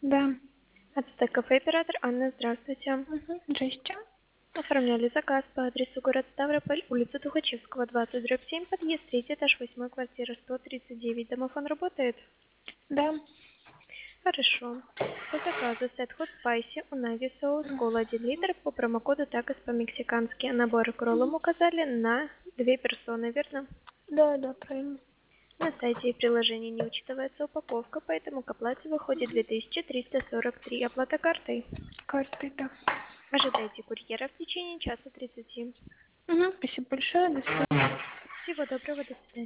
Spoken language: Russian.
Да. Ацтек кафе оператор Анна, здравствуйте. Здрасте. Оформляли заказ по адресу город Ставрополь, улица Тухачевского, 20/7, подъезд 3, этаж 8, квартира 139. Домофон работает? Да. Хорошо. По заказу сет Hot Spicy, унаги соус, кола 1 литр по промокоду такос по-мексикански. Набор к роллам указали на 2 персоны, верно? Да, правильно. На сайте и приложении не учитывается упаковка, поэтому к оплате выходит 2343. Оплата картой. Картой, да. Ожидайте курьера в течение часа 30. Спасибо большое. До свидания. Всего доброго, до свидания.